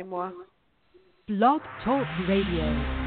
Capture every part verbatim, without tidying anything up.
anymore. Blog Talk Radio.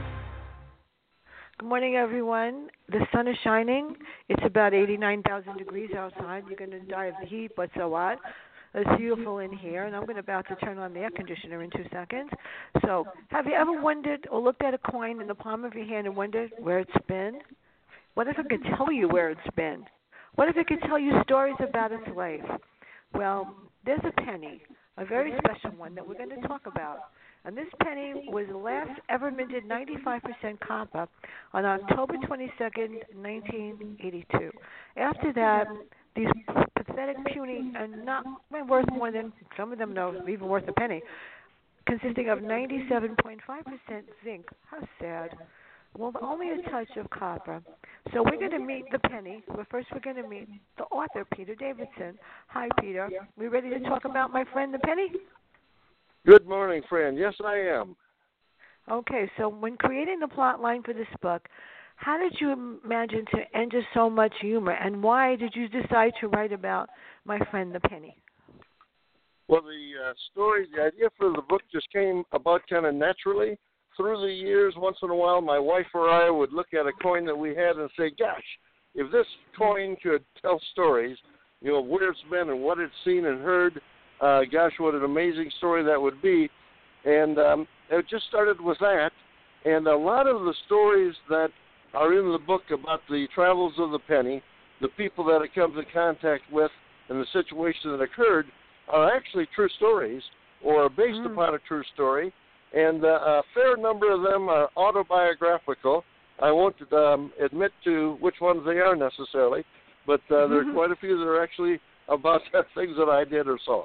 Good morning, everyone. The sun is shining. It's about eighty-nine thousand degrees outside. You're going to die of the heat, but so what? It's beautiful in here, and I'm going to about to turn on the air conditioner in two seconds. So, have you ever wondered or looked at a coin in the palm of your hand and wondered where it's been? What if it could tell you where it's been? What if it could tell you stories about its life? Well, there's a penny, a very special one that we're going to talk about. And this penny was the last ever minted ninety-five percent copper on October twenty-second, nineteen eighty-two. After that, these pathetic, puny, and not worth more than, some of them know, even worth a penny, consisting of ninety-seven point five percent zinc. How sad. Well, only a touch of copper. So we're going to meet the penny, but first we're going to meet the author, Peter Davidson. Hi, Peter. We ready to talk about my friend, the penny? Good morning, friend. Yes, I am. Okay, so when creating the plot line for this book, how did you imagine to enter so much humor, and why did you decide to write about my friend, the penny? Well, the uh, story, the idea for the book just came about kind of naturally. Through the years, once in a while, my wife or I would look at a coin that we had and say, gosh, if this coin could tell stories, you know, where it's been and what it's seen and heard, uh, gosh, what an amazing story that would be. And um, it just started with that. And a lot of the stories that are in the book about the travels of the penny, the people that it comes in contact with, and the situation that occurred are actually true stories or based mm. upon a true story. And uh, a fair number of them are autobiographical. I won't um, admit to which ones they are necessarily, but uh, there are quite a few that are actually about things that I did or saw.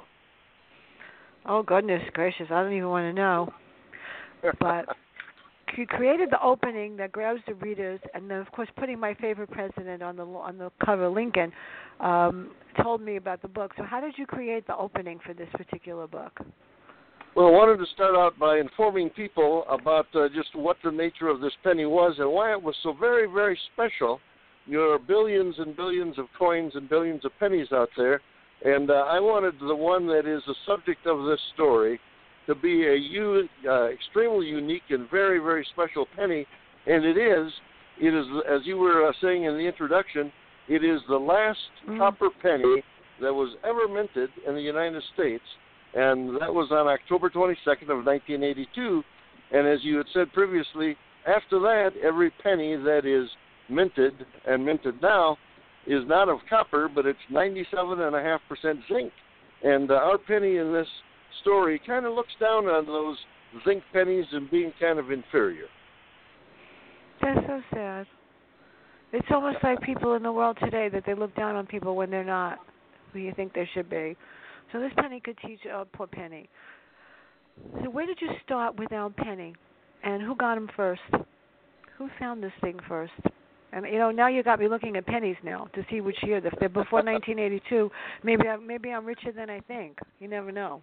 Oh, goodness gracious. I don't even want to know. But you created the opening that grabs the readers, and then, of course, putting my favorite president on the on the cover, Lincoln, um, told me about the book. So how did you create the opening for this particular book? Well, I wanted to start out by informing people about uh, just what the nature of this penny was and why it was so very, very special. There are billions and billions of coins and billions of pennies out there, and uh, I wanted the one that is the subject of this story to be a u- uh, extremely unique and very, very special penny, and it is. It is, as you were uh, saying in the introduction, it is the last mm. copper penny that was ever minted in the United States. And that was on October twenty-second of nineteen eighty-two. And as you had said previously, after that, every penny that is minted and minted now is not of copper, but it's ninety-seven point five percent zinc. And uh, our penny in this story kind of looks down on those zinc pennies and being kind of inferior. That's so sad. It's almost like people in the world today that they look down on people when they're not who you think they should be. So this penny could teach uh, poor Penny. So where did you start with our penny? And who got him first? Who found this thing first? And, you know, now you got me looking at pennies now to see which year. If they're before nineteen eighty-two, maybe, I, maybe I'm richer than I think. You never know.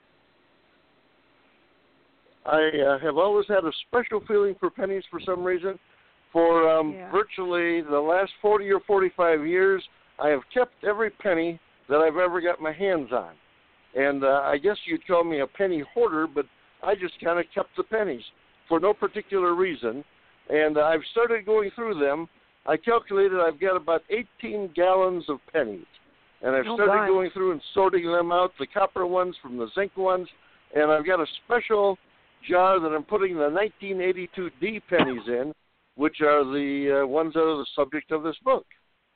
I uh, have always had a special feeling for pennies for some reason. For um, yeah. virtually the last forty or forty-five years, I have kept every penny that I've ever got my hands on. And uh, I guess you'd call me a penny hoarder, but I just kind of kept the pennies for no particular reason. And uh, I've started going through them. I calculated I've got about eighteen gallons of pennies. And I've oh, started God. going through and sorting them out, the copper ones from the zinc ones. And I've got a special jar that I'm putting the nineteen eighty-two D pennies in, which are the uh, ones that are the subject of this book.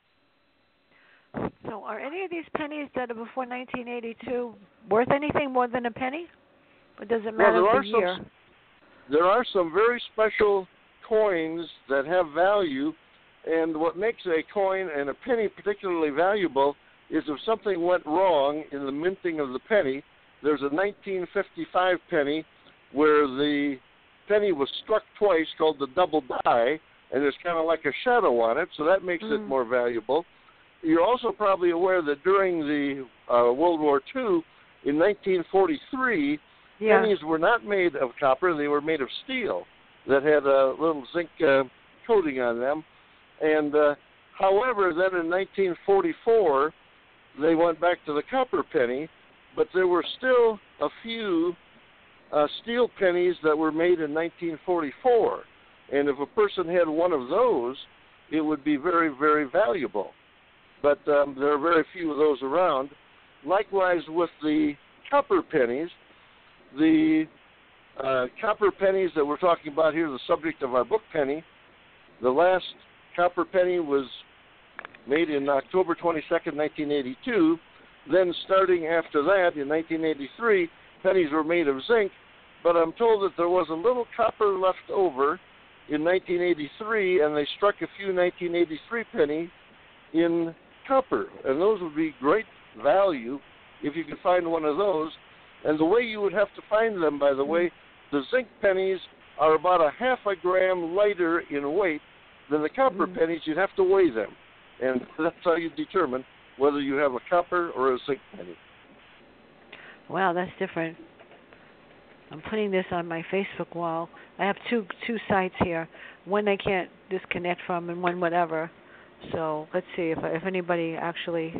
So are any of these pennies that are before nineteen eighty-two worth anything more than a penny? Or does it matter well, there the are year? Some, there are some very special coins that have value, and what makes a coin and a penny particularly valuable is if something went wrong in the minting of the penny. There's a nineteen fifty-five penny where the penny was struck twice called the double die, and there's kind of like a shadow on it, so that makes mm. it more valuable. You're also probably aware that during the uh, World War Two, in nineteen forty-three, yeah. pennies were not made of copper. They were made of steel that had a little zinc uh, coating on them. And uh, however, then in nineteen forty-four, they went back to the copper penny, but there were still a few uh, steel pennies that were made in nineteen forty-four. And if a person had one of those, it would be very, very valuable. But um, there are very few of those around. Likewise with the copper pennies, the uh, copper pennies that we're talking about here, the subject of our book penny, the last copper penny was made in October twenty-second, nineteen eighty-two. Then starting after that, in nineteen eighty-three, pennies were made of zinc, but I'm told that there was a little copper left over in nineteen eighty-three, and they struck a few nineteen eighty-three penny in copper, and those would be great value if you could find one of those. And the way you would have to find them, by the way, the zinc pennies are about a half a gram lighter in weight than the copper mm. pennies. You'd have to weigh them, and that's how you determine whether you have a copper or a zinc penny. Wow, that's different. I'm putting this on my Facebook wall. I have two two sites here. One I can't disconnect from, and one whatever. So let's see if if anybody actually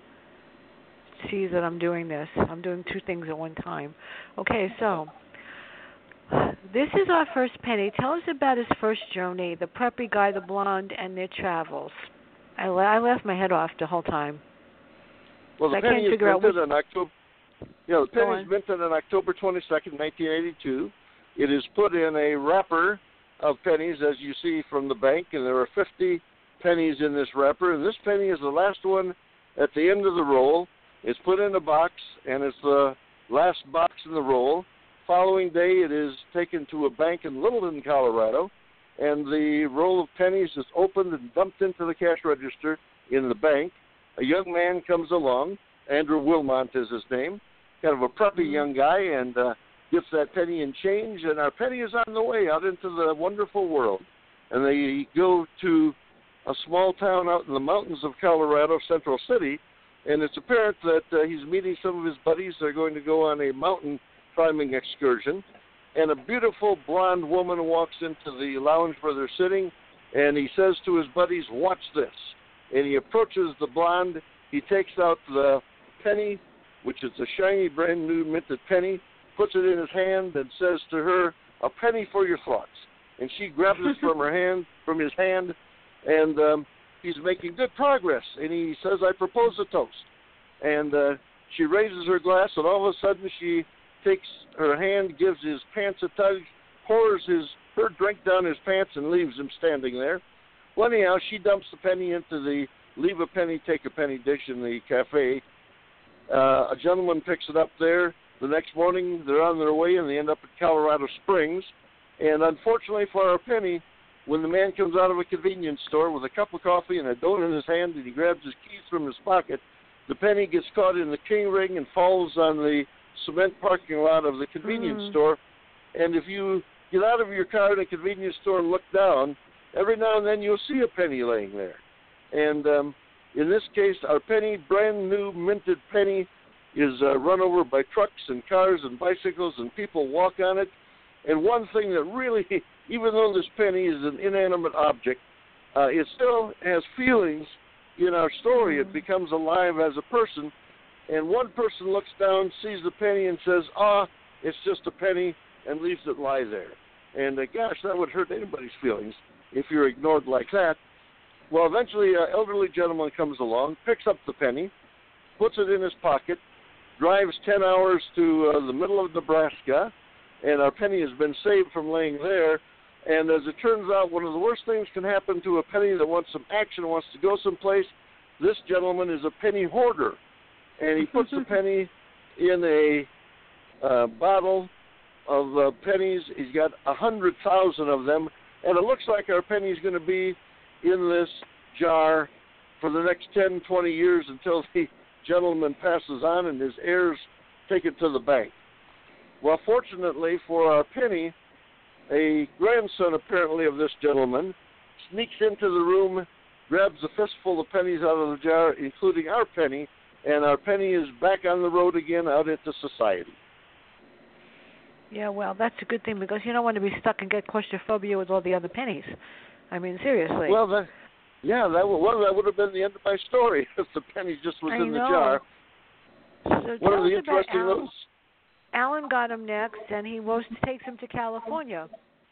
sees that I'm doing this. I'm doing two things at one time. Okay, so this is our first penny. Tell us about his first journey, the preppy guy, the blonde, and their travels. I, I laughed my head off the whole time. Well, the I penny can't is figure out minted which... on October. Yeah, the penny Go is on. minted on October twenty-second, nineteen eighty-two. It is put in a wrapper of pennies, as you see from the bank, and there are fifty pennies in this wrapper. And this penny is the last one at the end of the roll. It's put in a box, and it's the last box in the roll. Following day, it is taken to a bank in Littleton, Colorado, and the roll of pennies is opened and dumped into the cash register in the bank. A young man comes along. Andrew Wilmont is his name, kind of a preppy young guy, and uh, gets that penny in change, and our penny is on the way out into the wonderful world. And they go to a small town out in the mountains of Colorado, Central City, and it's apparent that uh, he's meeting some of his buddies. They're going to go on a mountain climbing excursion, and a beautiful blonde woman walks into the lounge where they're sitting, and he says to his buddies, "Watch this." And he approaches the blonde. He takes out the penny, which is a shiny, brand new minted penny, puts it in his hand, and says to her, "A penny for your thoughts." And she grabs it from her hand, from his hand, and um, he's making good progress. And he says, "I propose a toast." And uh, she raises her glass, and all of a sudden she takes her hand, gives his pants a tug, pours his her drink down his pants, and leaves him standing there. Well, anyhow, she dumps the penny into the leave a penny, take a penny dish in the cafe. Uh, a gentleman picks it up there. The next morning, they're on their way, and they end up at Colorado Springs. And unfortunately for our penny, when the man comes out of a convenience store with a cup of coffee and a donut in his hand, and he grabs his keys from his pocket, the penny gets caught in the king ring and falls on the cement parking lot of the convenience mm. store. And if you get out of your car in a convenience store and look down, every now and then you'll see a penny laying there. And um, in this case, our penny, brand new minted penny, is uh, run over by trucks and cars and bicycles, and people walk on it. And one thing that really, even though this penny is an inanimate object, uh, it still has feelings in our story. It becomes alive as a person. And one person looks down, sees the penny, and says, "Ah, it's just a penny," and leaves it lie there. And uh, gosh, that would hurt anybody's feelings if you're ignored like that. Well, eventually, an elderly gentleman comes along, picks up the penny, puts it in his pocket, drives ten hours to uh, the middle of Nebraska, and our penny has been saved from laying there. And as it turns out, one of the worst things can happen to a penny that wants some action, wants to go someplace. This gentleman is a penny hoarder, and he puts the penny in a uh, bottle of uh, pennies. He's got a hundred thousand of them, and it looks like our penny is going to be in this jar for the next ten, twenty years until the gentleman passes on and his heirs take it to the bank. Well, fortunately for our penny, a grandson apparently of this gentleman sneaks into the room, grabs a fistful of pennies out of the jar, including our penny, and our penny is back on the road again out into society. Yeah, well, that's a good thing because you don't want to be stuck and get claustrophobia with all the other pennies. I mean, seriously. Well, that, yeah, that would, well, that would have been the end of my story if the penny just was I in know. the jar. So One tell of the us about interesting Al- little Alan got him next, and he most takes him to California.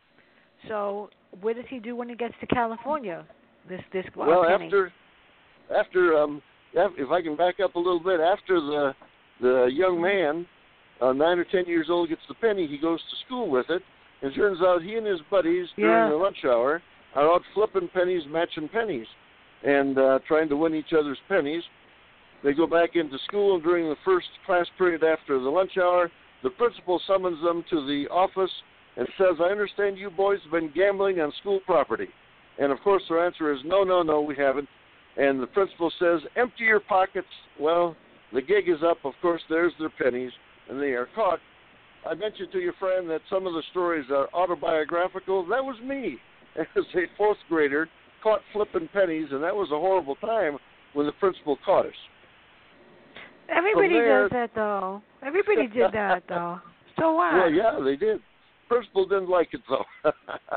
So what does he do when he gets to California? This this well Penny? after after um if I can back up a little bit, after the the young man, uh, nine or ten years old, gets the penny, he goes to school with it, and it turns out he and his buddies during yeah. the lunch hour are out flipping pennies, matching pennies, and uh, trying to win each other's pennies. They go back into school, and during the first class period after the lunch hour, the principal summons them to the office and says, I understand you boys have been gambling on school property. And, of course, their answer is, no, no, no, we haven't. And the principal says, empty your pockets. Well, the gig is up. Of course, there's their pennies, and they are caught. I mentioned to your friend that some of the stories are autobiographical. That was me as a fourth grader, caught flipping pennies, and that was a horrible time when the principal caught us. Everybody there, does that, though. Everybody did that, though. So what? Well, yeah, they did. Principal didn't like it, though.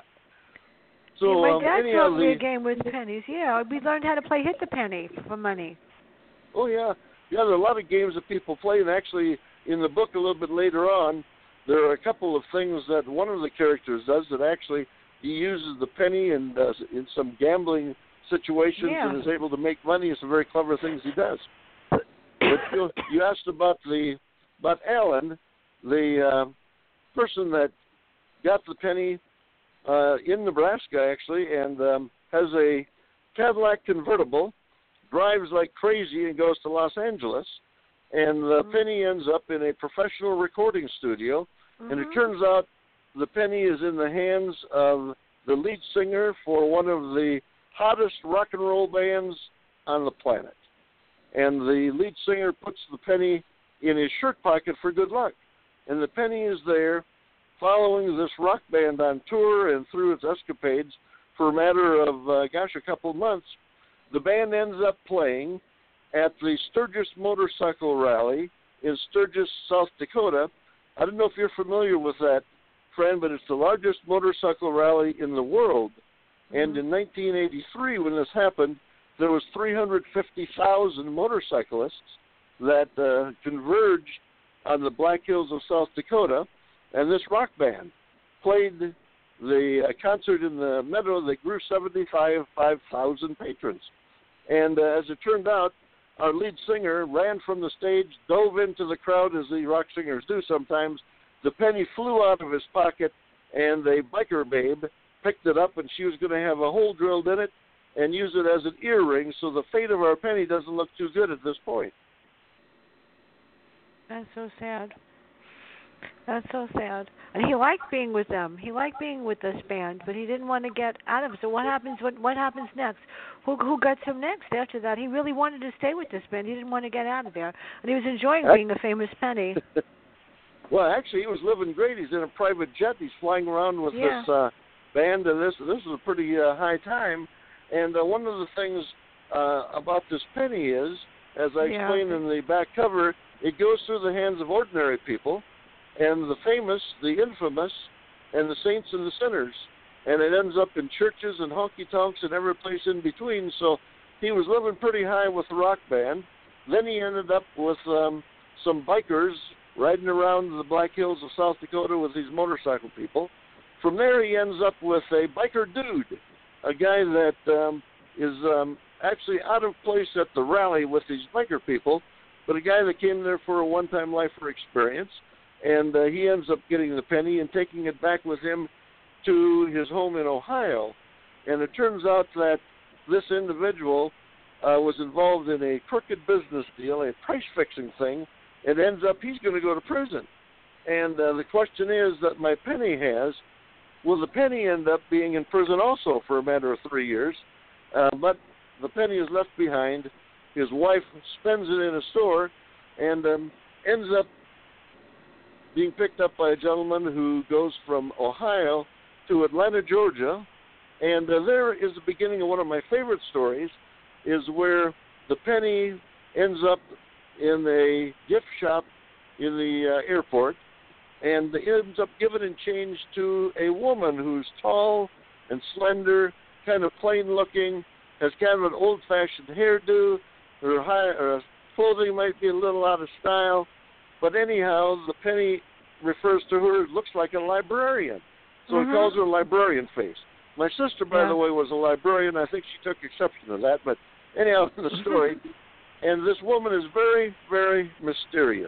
so, yeah, my um, dad anyhow, taught me the, a game with pennies. Yeah, we learned how to play hit the penny for money. Oh, yeah. Yeah, there are a lot of games that people play, and actually, in the book a little bit later on, there are a couple of things that one of the characters does that actually he uses the penny and uh, in some gambling situations yeah. and is able to make money. It's some very clever things he does. But you, you asked about the about Alan, the uh, person that got the penny uh, in Nebraska, actually, and um, has a Cadillac convertible, drives like crazy and goes to Los Angeles, and the mm-hmm. penny ends up in a professional recording studio, mm-hmm. and it turns out the penny is in the hands of the lead singer for one of the hottest rock and roll bands on the planet. And the lead singer puts the penny in his shirt pocket for good luck. And the penny is there following this rock band on tour and through its escapades for a matter of, uh, gosh, a couple of months. The band ends up playing at the Sturgis Motorcycle Rally in Sturgis, South Dakota. I don't know if you're familiar with that, friend, but it's the largest motorcycle rally in the world. Mm-hmm. And in nineteen eighty-three, when this happened, there was three hundred fifty thousand motorcyclists that uh, converged on the Black Hills of South Dakota, and this rock band played the uh, concert in the meadow that grew seventy-five thousand patrons. And uh, as it turned out, our lead singer ran from the stage, dove into the crowd, as the rock singers do sometimes. The penny flew out of his pocket, and a biker babe picked it up, and she was going to have a hole drilled in it and use it as an earring, so the fate of our penny doesn't look too good at this point. That's so sad. That's so sad. And he liked being with them. He liked being with this band, but he didn't want to get out of it. So what happens? What what happens next? Who who gets him next after that? He really wanted to stay with this band. He didn't want to get out of there, and he was enjoying being a famous penny. Well, actually, he was living great. He's in a private jet. He's flying around with yeah. this uh, band, and this this is a pretty uh, high time. And uh, one of the things uh, about this penny is, as I yeah. explained in the back cover, it goes through the hands of ordinary people, and the famous, the infamous, and the saints and the sinners. And it ends up in churches and honky-tonks and every place in between. So he was living pretty high with the rock band. Then he ended up with um, some bikers riding around the Black Hills of South Dakota with these motorcycle people. From there he ends up with a biker dude, a guy that um, is um, actually out of place at the rally with these biker people, but a guy that came there for a one-time lifer experience, and uh, he ends up getting the penny and taking it back with him to his home in Ohio. And it turns out that this individual uh, was involved in a crooked business deal, a price-fixing thing, and ends up he's going to go to prison. And uh, the question is that my penny has, will the penny end up being in prison also for a matter of three years? Uh, but the penny is left behind. His wife spends it in a store and um, ends up being picked up by a gentleman who goes from Ohio to Atlanta, Georgia. And uh, there is the beginning of one of my favorite stories, is where the penny ends up in a gift shop in the uh, airport, and ends up giving in change to a woman who's tall and slender, kind of plain-looking, has kind of an old-fashioned hairdo. Her, high, her clothing might be a little out of style, but anyhow, the penny refers to her, it looks like a librarian. So mm-hmm. he calls her librarian face. My sister, by yeah. the way, was a librarian. I think she took exception to that. But anyhow, the story. And this woman is very, very mysterious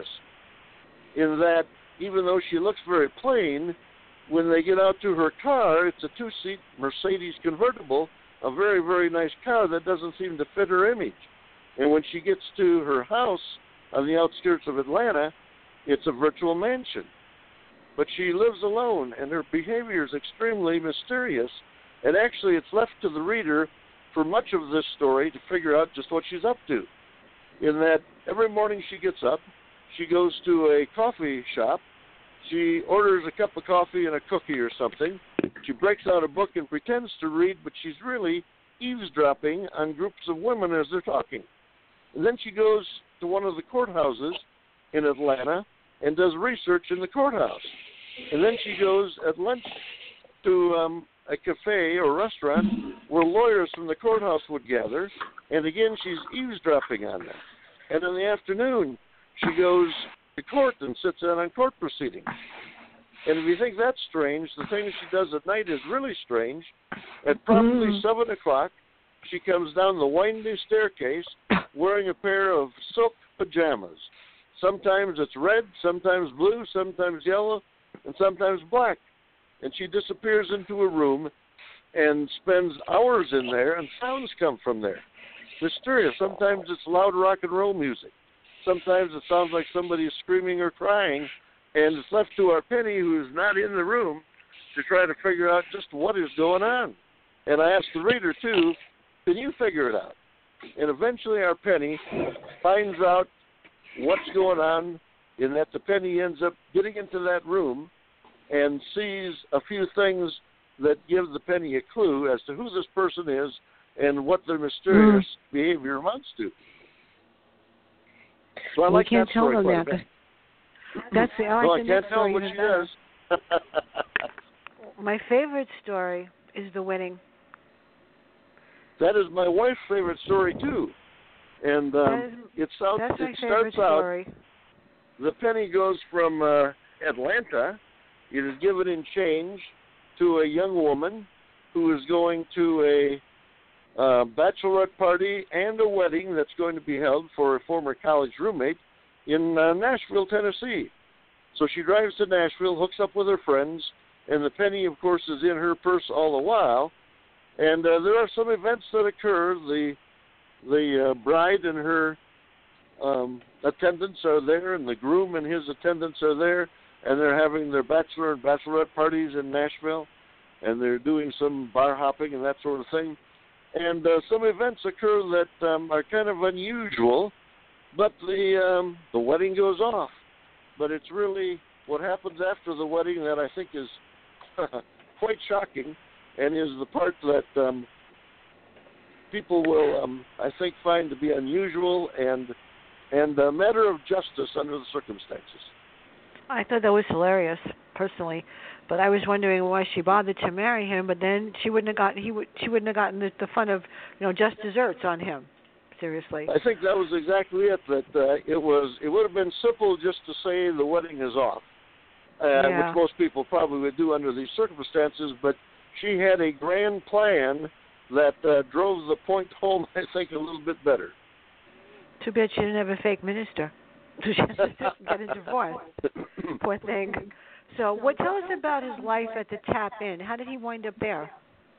in that even though she looks very plain, when they get out to her car, it's a two-seat Mercedes convertible, a very, very nice car that doesn't seem to fit her image. And when she gets to her house on the outskirts of Atlanta, it's a virtual mansion. But she lives alone, and her behavior is extremely mysterious. And actually, it's left to the reader for much of this story to figure out just what she's up to. In that every morning she gets up, she goes to a coffee shop, she orders a cup of coffee and a cookie or something, she breaks out a book and pretends to read, but she's really eavesdropping on groups of women as they're talking. And then she goes to one of the courthouses in Atlanta and does research in the courthouse. And then she goes at lunch to um, a cafe or restaurant where lawyers from the courthouse would gather, and again she's eavesdropping on them. And in the afternoon, she goes to court and sits in on court proceedings. And if you think that's strange, the thing she does at night is really strange. At probably mm. seven o'clock, she comes down the winding staircase wearing a pair of silk pajamas. Sometimes it's red, sometimes blue, sometimes yellow, and sometimes black. And she disappears into a room and spends hours in there, and sounds come from there. Mysterious. Sometimes it's loud rock and roll music. Sometimes it sounds like somebody is screaming or crying, and it's left to our Penny, who's not in the room, to try to figure out just what is going on. And I asked the reader, too, can you figure it out? And eventually our Penny finds out what's going on, in that the Penny ends up getting into that room and sees a few things that give the Penny a clue as to who this person is and what their mysterious mm. behavior amounts to. So I we like can't that tell story them quite that. a bit. That's the, I like no, the I can't tell what she better. does. My favorite story is the wedding. That is my wife's favorite story, too. And um, is, it, sounds, that's my it favorite starts out, story. the Penny goes from uh, Atlanta. It is given in change to a young woman who is going to a uh, bachelorette party and a wedding that's going to be held for a former college roommate in uh, Nashville, Tennessee. So she drives to Nashville, hooks up with her friends, and the Penny, of course, is in her purse all the while. And uh, there are some events that occur. The the uh, bride and her um, attendants are there, and the groom and his attendants are there, and they're having their bachelor and bachelorette parties in Nashville, and they're doing some bar hopping and that sort of thing. And uh, some events occur that um, are kind of unusual, but the um, the wedding goes off. But it's really what happens after the wedding that I think is quite shocking, and is the part that um, people will, um, I think, find to be unusual and and a matter of justice under the circumstances. I thought that was hilarious, personally, but I was wondering why she bothered to marry him. But then she wouldn't have got he would she wouldn't have gotten the, the fun of you know just desserts on him. Seriously, I think that was exactly it. That uh, it was it would have been simple just to say the wedding is off, uh, yeah. which most people probably would do under these circumstances. But she had a grand plan that uh, drove the point home, I think, a little bit better. Too bad she didn't have a fake minister. So she has to get a divorce. Poor thing. So, what tell us about his life at the Tap Inn? How did he wind up there?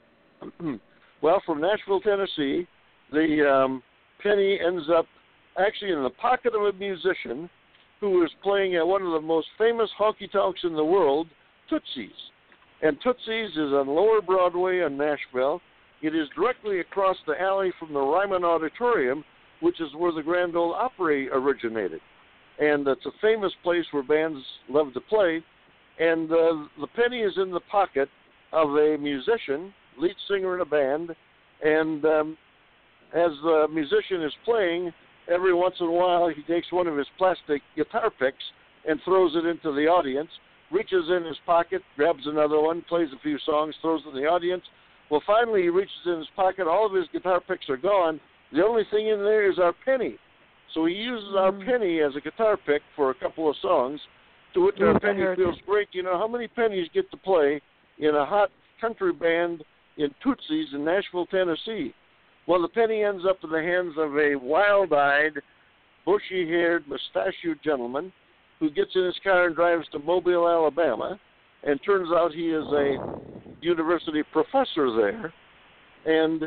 Well, from Nashville, Tennessee, the um, Penny ends up actually in the pocket of a musician who is playing at one of the most famous honky-tonks in the world, Tootsie's. And Tootsie's is on Lower Broadway in Nashville. It is directly across the alley from the Ryman Auditorium, which is where the Grand Ole Opry originated. And it's a famous place where bands love to play. And uh, the Penny is in the pocket of a musician, lead singer in a band, and um, as the musician is playing, every once in a while he takes one of his plastic guitar picks and throws it into the audience, reaches in his pocket, grabs another one, plays a few songs, throws it in the audience. Well, finally he reaches in his pocket, all of his guitar picks are gone. The only thing in there is our Penny. So he uses our Penny as a guitar pick for a couple of songs, to which Ooh, our that penny hurts. feels great. You know, how many pennies get to play in a hot country band in Tootsie's in Nashville, Tennessee? Well, the penny ends up in the hands of a wild-eyed, bushy-haired, mustachioed gentleman who gets in his car and drives to Mobile, Alabama, and turns out he is a university professor there, and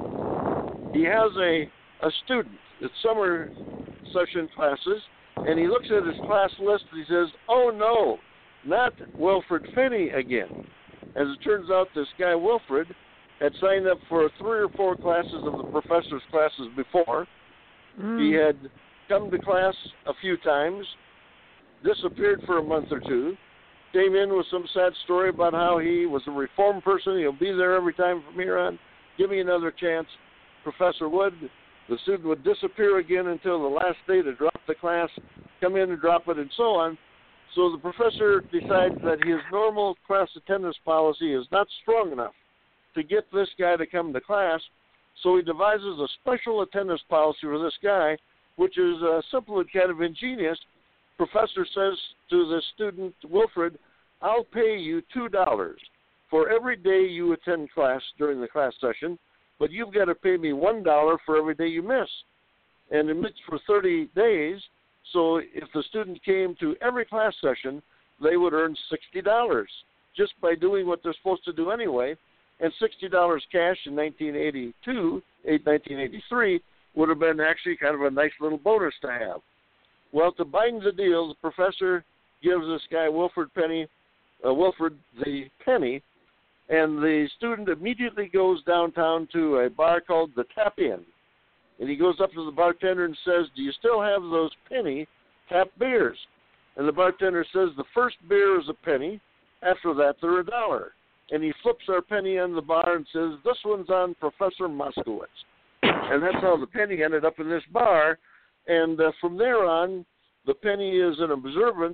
he has a, a student. It's summer session classes, and he looks at his class list and he says, oh no, not Wilfred Finney again. As it turns out, this guy Wilfred had signed up for three or four classes of the professor's classes before. Mm. He had come to class a few times, disappeared for a month or two, came in with some sad story about how he was a reformed person. He'll be there every time from here on. Give me another chance. Professor would. The student would disappear again until the last day to drop the class, come in and drop it, and so on. So the professor decides that his normal class attendance policy is not strong enough to get this guy to come to class. So he devises a special attendance policy for this guy, which is uh, simple and kind of ingenious. Professor says to the student, Wilfred, I'll pay you two dollars for every day you attend class during the class session, but you've got to pay me one dollar for every day you miss. And it meets for thirty days, so if the student came to every class session, they would earn sixty dollars just by doing what they're supposed to do anyway. And sixty dollars cash in nineteen eighty-two, nineteen eighty-three would have been actually kind of a nice little bonus to have. Well, to bind the deal, the professor gives this guy Wilfred Penny, uh, Wilfred the penny, and the student immediately goes downtown to a bar called the Tap Inn. And he goes up to the bartender and says, do you still have those penny tap beers? And the bartender says, the first beer is a penny. After that, they're a dollar. And he flips our penny on the bar and says, this one's on Professor Moskowitz. And that's how the penny ended up in this bar. And uh, from there on, the penny is an observant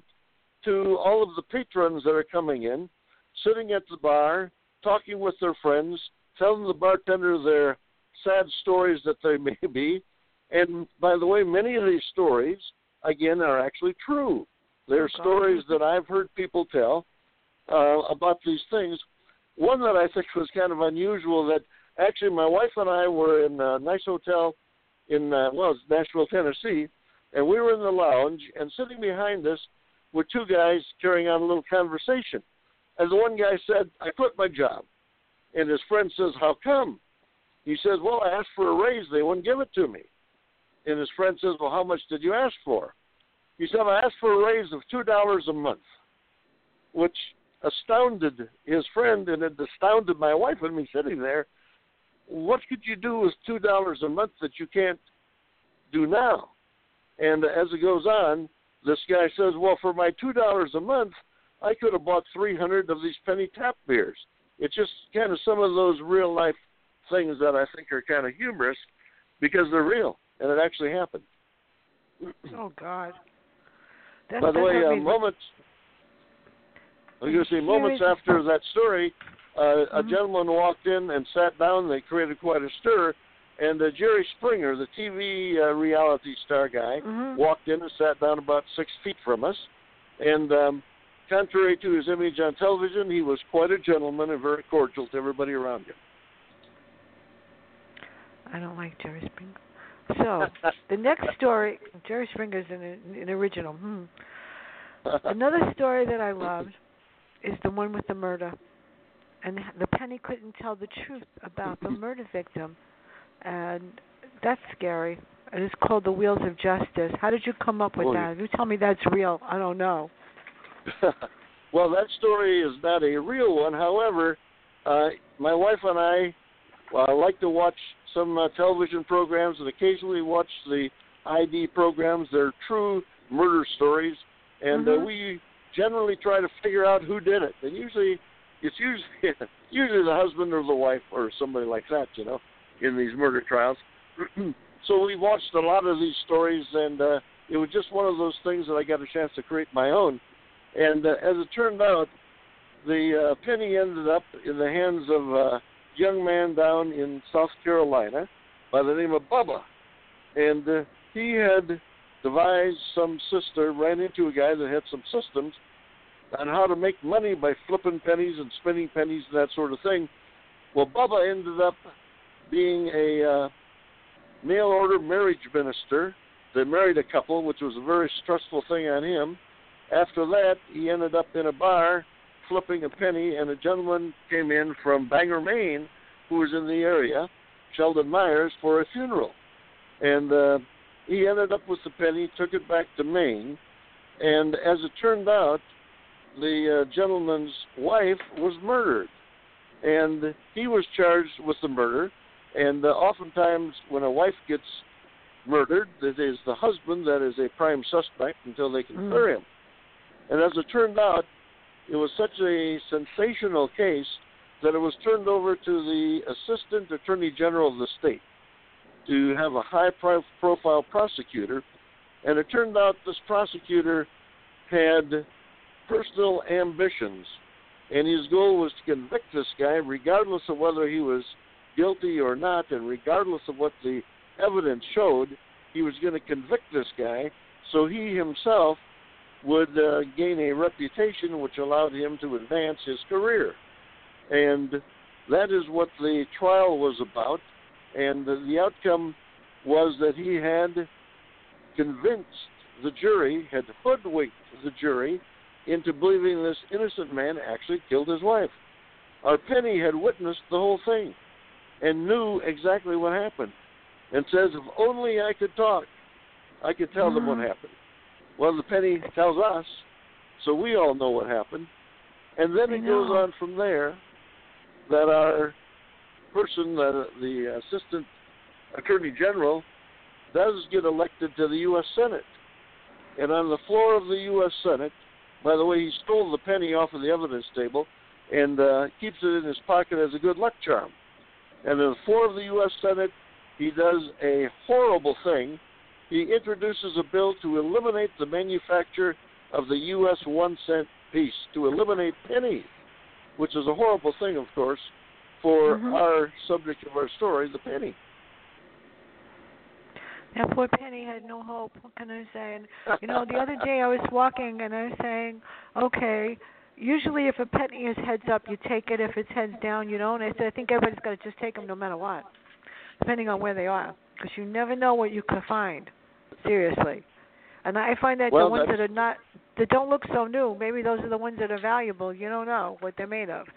to all of the patrons that are coming in, sitting at the bar, talking with their friends, telling the bartender their sad stories that they may be. And by the way, many of these stories, again, are actually true. They're okay. stories that I've heard people tell uh, about these things. One that I think was kind of unusual, that actually my wife and I were in a nice hotel in, uh, well, it's Nashville, Tennessee, and we were in the lounge, and sitting behind us were two guys carrying on a little conversation. And the one guy said, I quit my job. And his friend says, how come? He says, well, I asked for a raise. They wouldn't give it to me. And his friend says, well, how much did you ask for? He said, I asked for a raise of two dollars a month, which astounded his friend, and it astounded my wife and me sitting there. What could you do with two dollars a month that you can't do now? And as it goes on, this guy says, well, for my two dollars a month, I could have bought three hundred of these penny tap beers. It's just kind of some of those real-life things that I think are kind of humorous because they're real, and it actually happened. Oh, God. That's, By the that's way, uh, amazing. moments, I was going to say, moments Here is- after that story, uh, mm-hmm. a gentleman walked in and sat down. They created quite a stir. And uh, Jerry Springer, the T V uh, reality star guy, mm-hmm. walked in and sat down about six feet from us. And um, contrary to his image on television, he was quite a gentleman and very cordial to everybody around him. I don't like Jerry Springer. So, the next story, Jerry Springer's an, an original. Hmm. Another story that I loved is the one with the murder. And the penny couldn't tell the truth about the murder victim. And that's scary. And it's called The Wheels of Justice. How did you come up with Oh, that? If you tell me that's real, I don't know. Well, that story is not a real one. However, uh, my wife and I uh, like to watch some uh, television programs and occasionally watch the I D programs. They're true murder stories. And mm-hmm. uh, we generally try to figure out who did it. And usually, it's usually usually the husband or the wife or somebody like that, you know, in these murder trials. So we watched a lot of these stories, and uh, it was just one of those things that I got a chance to create my own. And uh, as it turned out, the uh, penny ended up in the hands of a young man down in South Carolina by the name of Bubba. And uh, he had devised some system, ran into a guy that had some systems on how to make money by flipping pennies and spinning pennies and that sort of thing. Well, Bubba ended up being a uh, mail-order marriage minister. They married a couple, which was a very stressful thing on him. After that, he ended up in a bar flipping a penny, and a gentleman came in from Bangor, Maine, who was in the area, Sheldon Myers, for a funeral. And uh, he ended up with the penny, took it back to Maine, and as it turned out, the uh, gentleman's wife was murdered. And he was charged with the murder, and uh, oftentimes when a wife gets murdered, it is the husband that is a prime suspect until they can clear mm. him. And as it turned out, it was such a sensational case that it was turned over to the Assistant Attorney General of the state to have a high-profile prosecutor. And it turned out this prosecutor had personal ambitions, and his goal was to convict this guy regardless of whether he was guilty or not, and regardless of what the evidence showed, he was going to convict this guy so he himself would uh, gain a reputation which allowed him to advance his career. And that is what the trial was about, and the, the outcome was that he had convinced the jury, had hoodwinked the jury into believing this innocent man actually killed his wife. Our Penny had witnessed the whole thing and knew exactly what happened, and says, if only I could talk, I could tell mm-hmm. them what happened. Well, the Penny tells us, so we all know what happened. And then I it know. goes on from there that our person, uh, the Assistant Attorney General, does get elected to the U S Senate. And on the floor of the U S Senate, by the way, he stole the penny off of the evidence table and uh, keeps it in his pocket as a good luck charm. And on the floor of the U S Senate, he does a horrible thing. He introduces a bill to eliminate the manufacture of the U S one-cent piece, to eliminate pennies, which is a horrible thing, of course, for mm-hmm. our subject of our story, the penny. That poor Penny had no hope. What can I say? And, you know, the other day I was walking and I was saying, okay, usually if a penny is heads up, you take it. If it's heads down, you don't. I said, I think everybody's got to just take them no matter what, depending on where they are, because you never know what you could find. Seriously. And I find that well, the ones that are not, that don't look so new, maybe those are the ones that are valuable. You don't know what they're made of.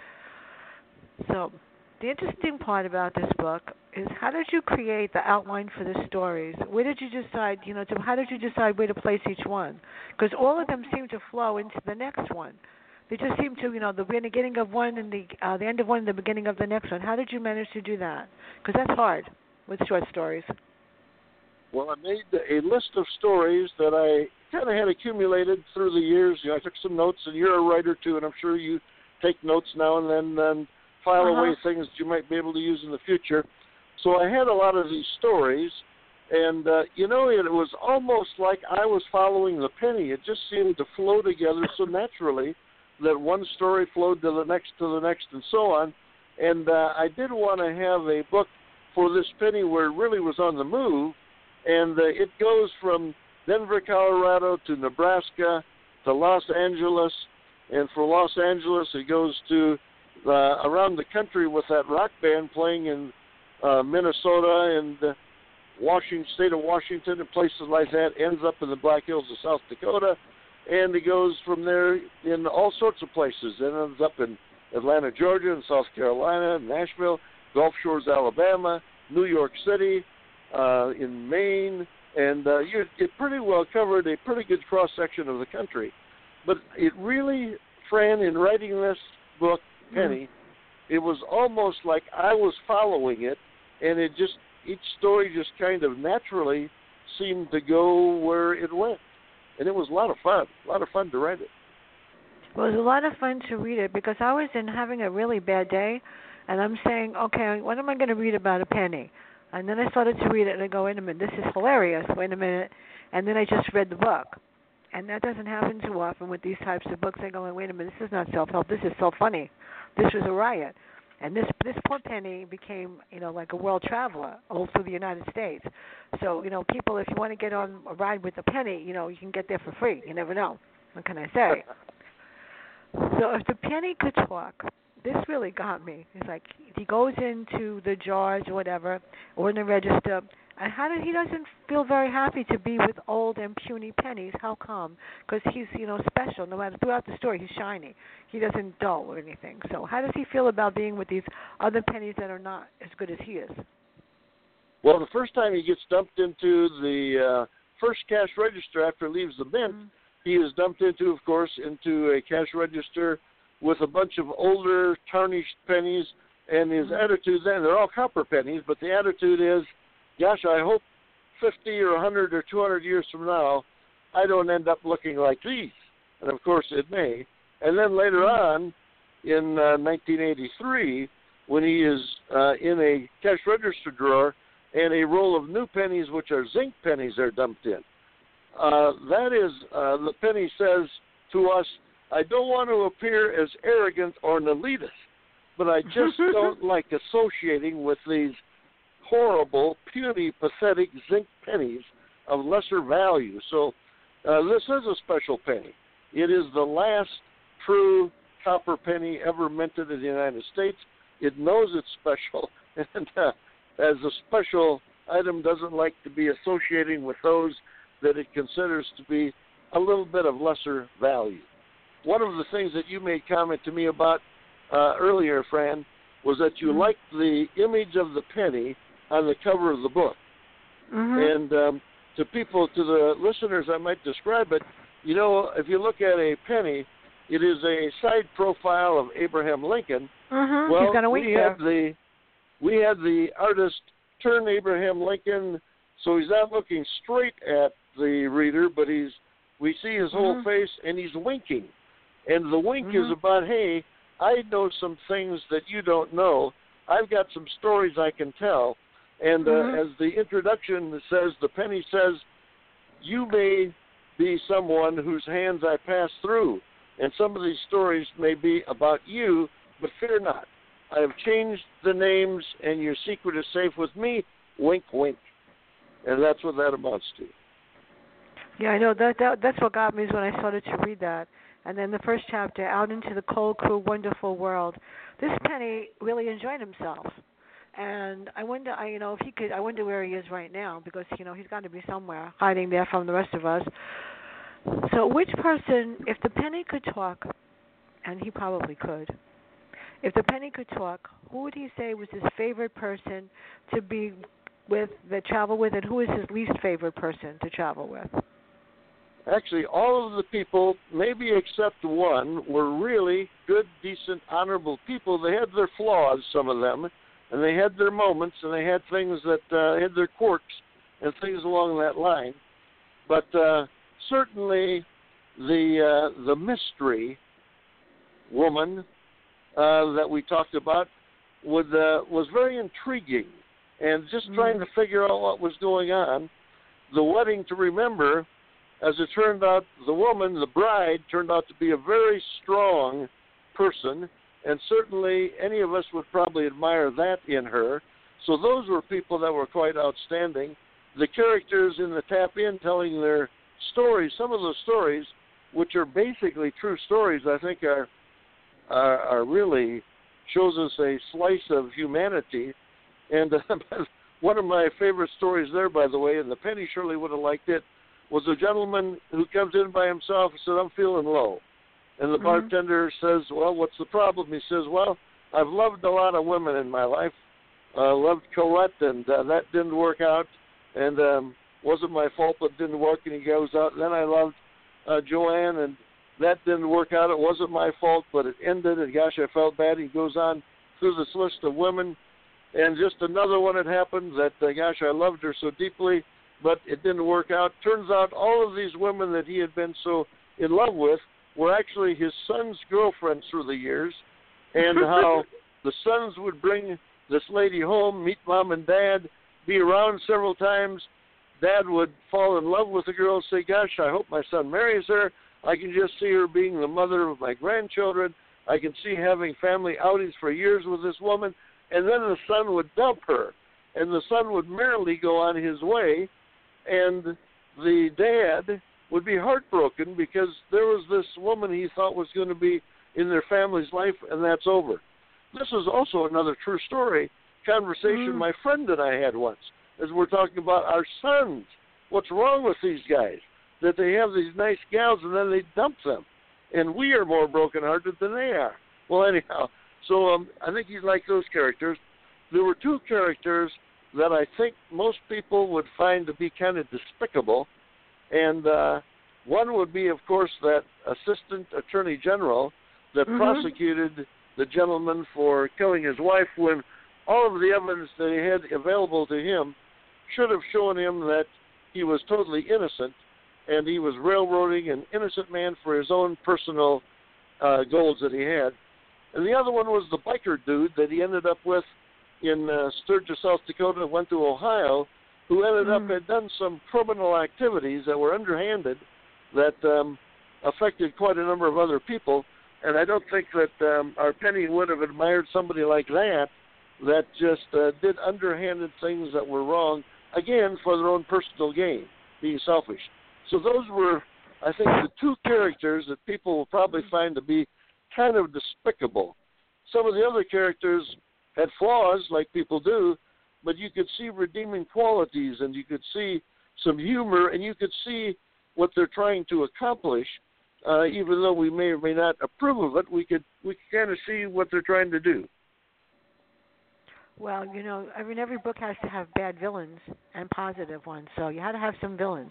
So the interesting part about this book is, how did you create the outline for the stories? Where did you decide, you know, to, how did you decide where to place each one? Because all of them seem to flow into the next one. They just seem to, you know, the beginning of one and the uh, the end of one and the beginning of the next one. How did you manage to do that? Because that's hard with short stories. Well, I made a list of stories that I kind of had accumulated through the years. You know, I took some notes, and you're a writer too, and I'm sure you take notes now and then and file uh-huh. away things that you might be able to use in the future. So I had a lot of these stories, and, uh, you know, it was almost like I was following the penny. It just seemed to flow together so naturally that one story flowed to the next, to the next, and so on. And uh, I did want to have a book for this penny where it really was on the move, and uh, it goes from Denver, Colorado to Nebraska to Los Angeles, and from Los Angeles it goes to uh, around the country with that rock band playing in uh, Minnesota and uh, Washington, state of Washington and places like that, ends up in the Black Hills of South Dakota, and it goes from there in all sorts of places. It ends up in Atlanta, Georgia, and South Carolina, Nashville, Gulf Shores, Alabama, New York City, uh, in Maine, and uh, you, it pretty well covered a pretty good cross-section of the country. But it really, Fran, in writing this book, Penny, mm-hmm. it was almost like I was following it, and it just, each story just kind of naturally seemed to go where it went. And it was a lot of fun, a lot of fun to write it. Well, it was a lot of fun to read it because I was in having a really bad day, and I'm saying, okay, what am I going to read about a penny? And then I started to read it, and I go, wait a minute, this is hilarious, wait a minute. And then I just read the book. And that doesn't happen too often with these types of books. I go, wait a minute, this is not self-help, this is so funny. This was a riot. And this this poor penny became, you know, like a world traveler all through the United States. So, you know, people, if you want to get on a ride with a penny, you know, you can get there for free. You never know. What can I say? So if the penny could talk, this really got me. It's like he goes into the jars or whatever, or in the register, and how did he doesn't feel very happy to be with old and puny pennies? How come? Because he's, you know, special. No matter throughout the story, he's shiny. He doesn't dull or anything. So how does he feel about being with these other pennies that are not as good as he is? Well, the first time he gets dumped into the uh, first cash register after he leaves the mint, mm-hmm. he is dumped into, of course, into a cash register with a bunch of older, tarnished pennies, and his mm-hmm. attitude then, they're all copper pennies, but the attitude is, gosh, I hope fifty or one hundred or two hundred years from now, I don't end up looking like these. And, of course, it may. And then later on, in uh, nineteen eighty-three, when he is uh, in a cash register drawer and a roll of new pennies, which are zinc pennies, are dumped in, uh, that is, uh, the penny says to us, I don't want to appear as arrogant or an elitist, but I just don't like associating with these horrible, puny, pathetic zinc pennies of lesser value. So uh, this is a special penny. It is the last true copper penny ever minted in the United States. It knows it's special, and uh, as a special item doesn't like to be associating with those that it considers to be a little bit of lesser value. One of the things that you made comment to me about uh, earlier, Fran, was that you mm-hmm. liked the image of the penny on the cover of the book. Mm-hmm. And um, to people, to the listeners, I might describe it. You know, if you look at a penny, it is a side profile of Abraham Lincoln. Mm-hmm. Well, He's got a we there. had the we had the artist turn Abraham Lincoln, so he's not looking straight at the reader, but he's we see his mm-hmm. whole face, and he's winking. And the wink mm-hmm. is about, hey, I know some things that you don't know. I've got some stories I can tell. And uh, mm-hmm. as the introduction says, the penny says, you may be someone whose hands I pass through. And some of these stories may be about you, but fear not. I have changed the names, and your secret is safe with me. Wink, wink. And that's what that amounts to. Yeah, I know. That, that That's what got me is when I started to read that. And then the first chapter, out into the cold, cruel, wonderful world. This penny really enjoyed himself. And I wonder, I, you know, if he could, I wonder where he is right now, because, you know, he's got to be somewhere hiding there from the rest of us. So which person, if the penny could talk, and he probably could, if the penny could talk, who would he say was his favorite person to be with, that travel with, and who is his least favorite person to travel with? Actually, all of the people, maybe except one, were really good, decent, honorable people. They had their flaws, some of them, and they had their moments, and they had things that uh, had their quirks and things along that line. But uh, certainly the uh, the mystery woman uh, that we talked about would, uh, was very intriguing, and just mm. trying to figure out what was going on. The wedding to remember, as it turned out, the woman, the bride, turned out to be a very strong person, and certainly any of us would probably admire that in her. So those were people that were quite outstanding. The characters in the tap-in telling their stories, some of those stories, which are basically true stories, I think are, are, are really shows us a slice of humanity. And uh, one of my favorite stories there, by the way, and the penny surely would have liked it, was a gentleman who comes in by himself and said, I'm feeling low. And the mm-hmm. bartender says, well, what's the problem? He says, well, I've loved a lot of women in my life. I uh, loved Colette, and uh, that didn't work out. And um, wasn't my fault, but it didn't work. And he goes out. And then I loved uh, Joanne, and that didn't work out. It wasn't my fault, but it ended. And gosh, I felt bad. He goes on through this list of women. And just another one had happened that, uh, gosh, I loved her so deeply, but it didn't work out. Turns out all of these women that he had been so in love with were actually his son's girlfriends through the years, and how the sons would bring this lady home, meet mom and dad, be around several times. Dad would fall in love with the girl, say, gosh, I hope my son marries her. I can just see her being the mother of my grandchildren. I can see having family outings for years with this woman, and then the son would dump her, and the son would merrily go on his way, and the dad would be heartbroken because there was this woman he thought was going to be in their family's life, and that's over. This is also another true story conversation mm. my friend and I had once, as we're talking about our sons. What's wrong with these guys? That they have these nice gals and then they dump them. And we are more brokenhearted than they are. Well, anyhow, so um, I think you'd like those characters. There were two characters that I think most people would find to be kind of despicable. And uh, one would be, of course, that assistant attorney general that mm-hmm. prosecuted the gentleman for killing his wife when all of the evidence that he had available to him should have shown him that he was totally innocent, and he was railroading an innocent man for his own personal uh, goals that he had. And the other one was the biker dude that he ended up with in uh, Sturgis, South Dakota, and went to Ohio, who ended mm. up had done some criminal activities that were underhanded that um, affected quite a number of other people. And I don't think that um, our Penny would have admired somebody like that that just uh, did underhanded things that were wrong, again, for their own personal gain, being selfish. So those were, I think, the two characters that people will probably find to be kind of despicable. Some of the other characters had flaws, like people do, but you could see redeeming qualities, and you could see some humor, and you could see what they're trying to accomplish. Uh, even though we may or may not approve of it, we could we could kind of see what they're trying to do. Well, you know, I mean, every book has to have bad villains and positive ones, so you had to have some villains.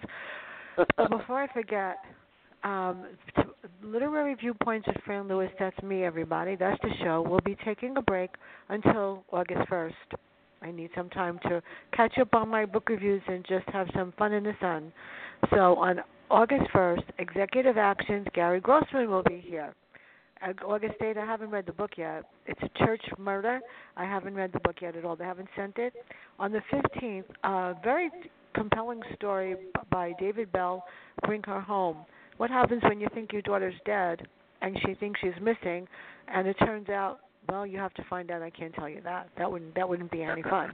But before I forget, um, Literary Viewpoints with Fran Lewis, that's me, everybody. That's the show. We'll be taking a break until August first. I need some time to catch up on my book reviews and just have some fun in the sun. So on August first, Executive Actions, Gary Grossman will be here. August eighth, I haven't read the book yet. It's a church murder. I haven't read the book yet at all. They haven't sent it. On the fifteenth, a very compelling story by David Bell, Bring Her Home. What happens when you think your daughter's dead and she thinks she's missing, and it turns out, well, you have to find out. I can't tell you that. That wouldn't that wouldn't be any fun.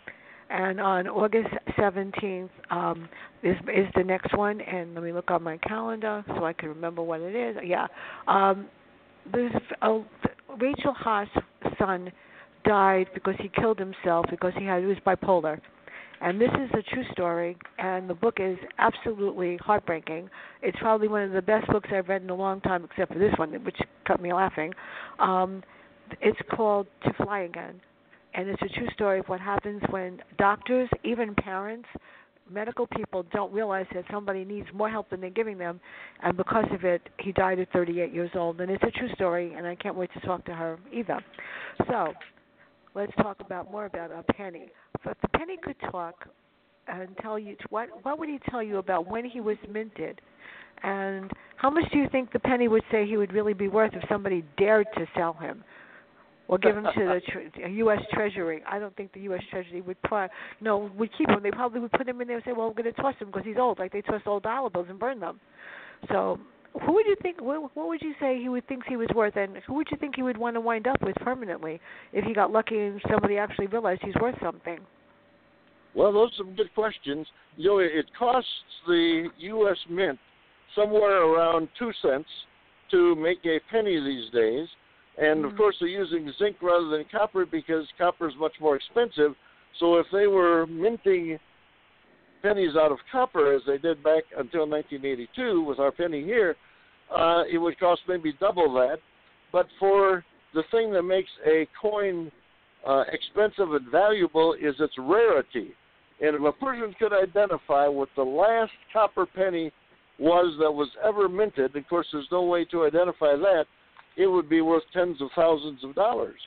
And on August seventeenth um, is is the next one, and let me look on my calendar so I can remember what it is. Yeah. Um, There's a, Rachel Haas' son died because he killed himself because he had he was bipolar, and this is a true story. And the book is absolutely heartbreaking. It's probably one of the best books I've read in a long time, except for this one, which cut me laughing. Um, it's called To Fly Again, and it's a true story of what happens when doctors, even parents, medical people don't realize that somebody needs more help than they're giving them, and because of it, he died at thirty-eight years old. And it's a true story, and I can't wait to talk to her either. So let's talk about more about a Penny. If the Penny could talk and tell you, what what would he tell you about when he was minted, and how much do you think the Penny would say he would really be worth if somebody dared to sell him? Or give him to the tre- U S Treasury. I don't think the U S Treasury would, pro- no, would keep him. They probably would put him in there and say, well, we're going to toss him because he's old, like they toss old dollar bills and burn them. So who would you think, what, what would you say he would think he was worth, and who would you think he would want to wind up with permanently if he got lucky and somebody actually realized he's worth something? Well, those are some good questions. You know, it costs the U S Mint somewhere around two cents to make a penny these days. And, of course, they're using zinc rather than copper because copper is much more expensive. So if they were minting pennies out of copper, as they did back until nineteen eighty-two with our penny here, uh, it would cost maybe double that. But for the thing that makes a coin uh, expensive and valuable is its rarity. And if a person could identify what the last copper penny was that was ever minted, of course, there's no way to identify that, it would be worth tens of thousands of dollars.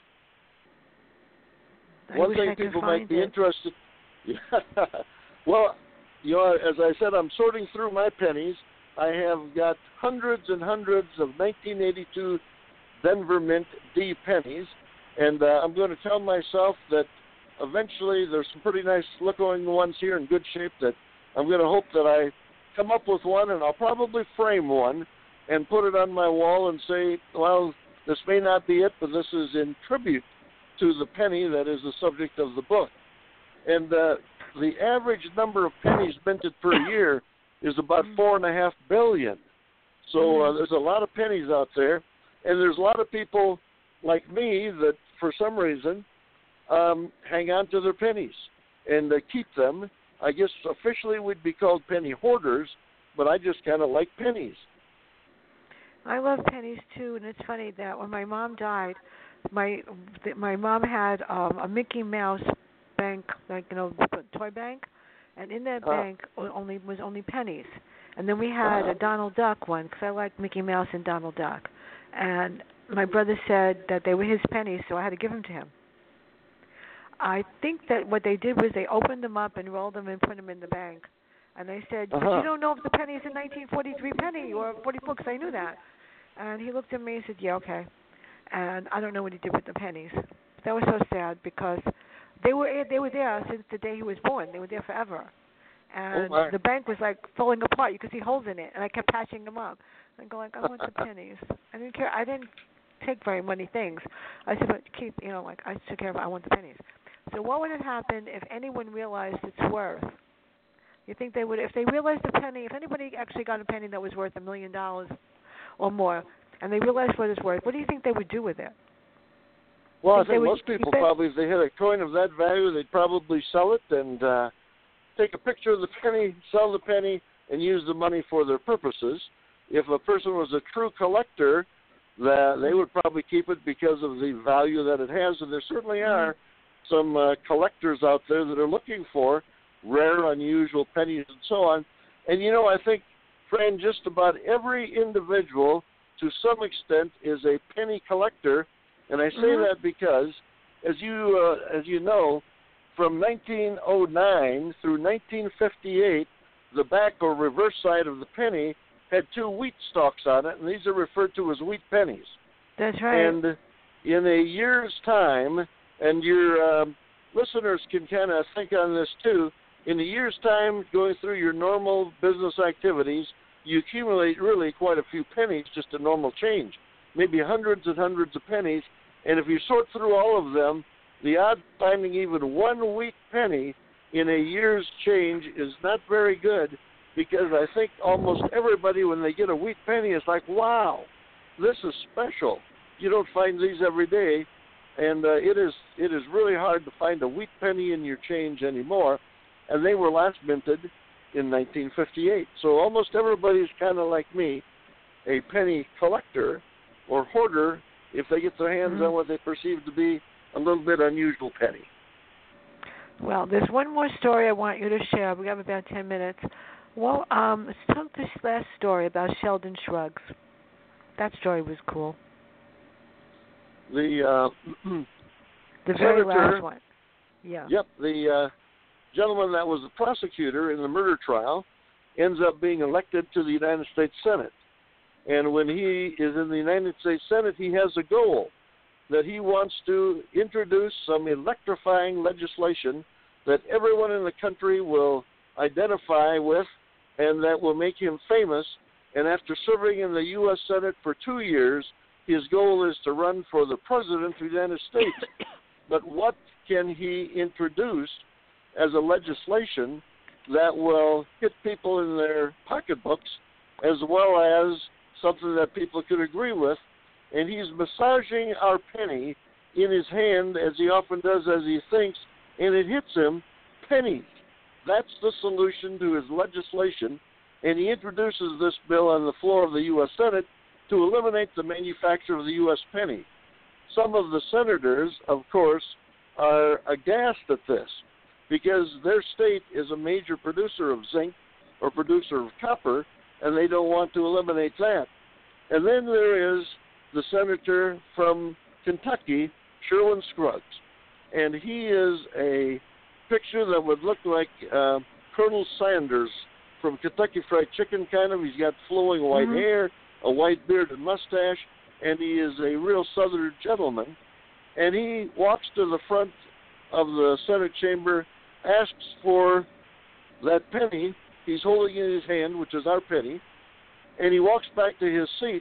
I One wish thing I could people find might be it. interested. Well, you know, as I said, I'm sorting through my pennies. I have got hundreds and hundreds of nineteen eighty-two Denver Mint D pennies, and uh, I'm going to tell myself that eventually there's some pretty nice looking ones here in good shape that I'm going to hope that I come up with one, and I'll probably frame one and put it on my wall and say, well, This may not be it, but this is in tribute to the penny that is the subject of the book. And uh, the average number of pennies minted per year is about four and a half billion. So uh, there's a lot of pennies out there, and there's a lot of people like me that, for some reason, um, hang on to their pennies and uh, keep them. I guess officially we'd be called penny hoarders, but I just kind of like pennies. I love pennies too, and it's funny that when my mom died, my my mom had um, a Mickey Mouse bank, like you know, toy bank, and in that uh, bank only was only pennies. And then we had uh, a Donald Duck one because I liked Mickey Mouse and Donald Duck. And my brother said that they were his pennies, so I had to give them to him. I think that what they did was they opened them up and rolled them and put them in the bank. And they said, uh-huh. but you don't know if the penny is a nineteen forty-three penny or forty-four, because I knew that. And he looked at me and said, yeah, okay. And I don't know what he did with the pennies. That was so sad because they were they were there since the day he was born. They were there forever. And oh, the bank was like falling apart. You could see holes in it. And I kept patching them up. And going, I want the pennies. I didn't care. I didn't take very many things. I said, but keep, you know, like I took care of it. I want the pennies. So what would have happened if anyone realized its worth? You think they would, if they realized the penny, if anybody actually got a penny that was worth a million dollars or more, and they realized what it's worth, what do you think they would do with it? Well, think I think most people probably, if they had a coin of that value, they'd probably sell it and uh, take a picture of the penny, sell the penny, and use the money for their purposes. If a person was a true collector, that they would probably keep it because of the value that it has, and there certainly are some uh, collectors out there that are looking for rare, unusual pennies and so on. And, you know, I think, Fran, just about every individual to some extent is a penny collector, and I say mm-hmm. that because, as you uh, as you know, from nineteen oh nine through nineteen fifty-eight, the back or reverse side of the penny had two wheat stalks on it, and these are referred to as wheat pennies. That's right. And in a year's time, and your um, listeners can kind of think on this too, in a year's time, going through your normal business activities, you accumulate really quite a few pennies, just a normal change, maybe hundreds and hundreds of pennies. And if you sort through all of them, the odds of finding even one wheat penny in a year's change is not very good, because I think almost everybody, when they get a wheat penny, is like, wow, this is special. You don't find these every day, and uh, it is it is really hard to find a wheat penny in your change anymore, and they were last minted in nineteen fifty-eight. So almost everybody is kind of like me, a penny collector or hoarder, if they get their hands mm-hmm. on what they perceive to be a little bit unusual penny. Well, there's one more story I want you to share. We have about ten minutes. Well, um, let's talk this last story about Sheldon Shrugs. That story was cool. The uh, the very senator, last one. Yeah. Yep. The uh, gentleman that was the prosecutor in the murder trial ends up being elected to the United States Senate. And when he is in the United States Senate, he has a goal that he wants to introduce some electrifying legislation that everyone in the country will identify with and that will make him famous. And after serving in the U S Senate for two years, his goal is to run for the President of the United States. But what can he introduce as a legislation that will hit people in their pocketbooks as well as something that people could agree with? And he's massaging our penny in his hand, as he often does as he thinks, and it hits him pennies. That's the solution to his legislation, and he introduces this bill on the floor of the U S Senate to eliminate the manufacture of the U S penny. Some of the senators, of course, are aghast at this because their state is a major producer of zinc or producer of copper, and they don't want to eliminate that. And then there is the senator from Kentucky, Sherwin Scruggs, and he is a picture that would look like uh, Colonel Sanders from Kentucky Fried Chicken, kind of. He's got flowing white mm-hmm. hair, a white beard and mustache, and he is a real Southern gentleman. And he walks to the front of the Senate chamber, asks for that penny he's holding in his hand, which is our penny, and he walks back to his seat,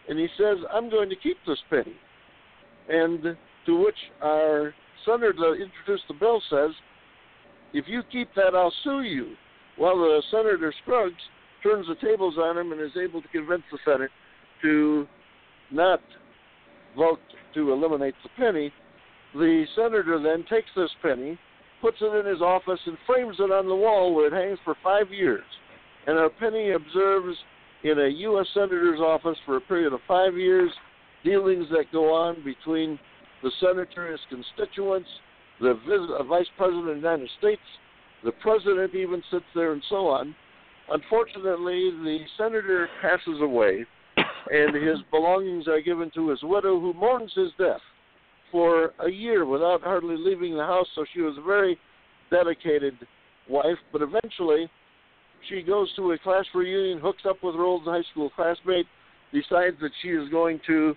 And he says, I'm going to keep this penny. And to which our senator that introduced the bill says, if you keep that, I'll sue you. Well, the Senator Scruggs turns the tables on him and is able to convince the Senate to not vote to eliminate the penny. The senator then takes this penny, puts it in his office, and frames it on the wall where it hangs for five years. And our penny observes in a U S senator's office for a period of five years dealings that go on between the senator and his constituents, the vis- vice president of the United States, the president even sits there, and so on. Unfortunately, the senator passes away, and his belongings are given to his widow, who mourns his death for a year without hardly leaving the house. So she was a very dedicated wife, but eventually she goes to a class reunion, hooks up with her old high school classmate, decides that she is going to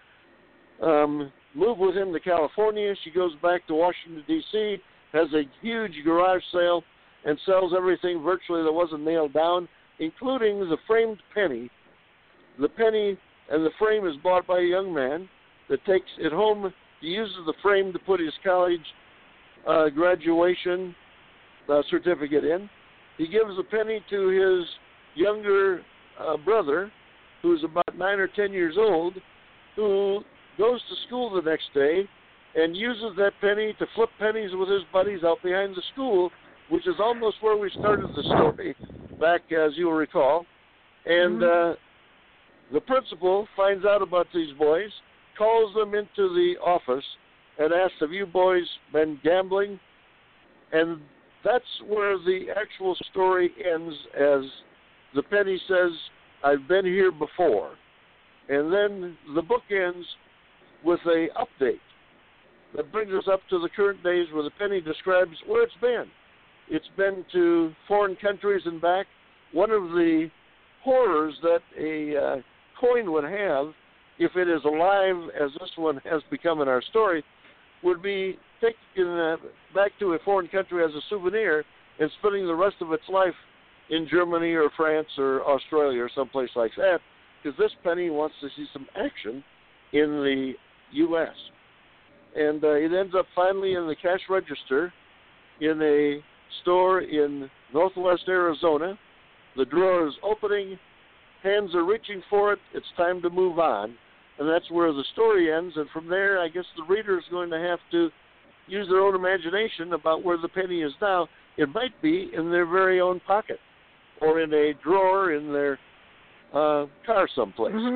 um, move with him to California. She goes back to Washington, D C, has a huge garage sale, and sells everything virtually that wasn't nailed down, including the framed penny. The penny and the frame is bought by a young man that takes it home. He uses the frame to put his college uh, graduation uh, certificate in. He gives the penny to his younger uh, brother, who's about nine or ten years old, who goes to school the next day and uses that penny to flip pennies with his buddies out behind the school, which is almost where we started the story back, as you'll recall. And mm-hmm. uh, the principal finds out about these boys, calls them into the office, and asks, have you boys been gambling? And that's where the actual story ends, as the penny says, I've been here before. And then the book ends with a update that brings us up to the current days, where the penny describes where it's been. It's been to foreign countries and back. One of the horrors that a uh, coin would have, if it is alive, as this one has become in our story, would be taken uh, back to a foreign country as a souvenir and spending the rest of its life in Germany or France or Australia or someplace like that, because this penny wants to see some action in the U S And uh, it ends up finally in the cash register in a store in northwest Arizona. The drawer is opening, hands are reaching for it, it's time to move on. And that's where the story ends, and from there, I guess the reader is going to have to use their own imagination about where the penny is now. It might be in their very own pocket, or in a drawer in their uh, car someplace. Mm-hmm.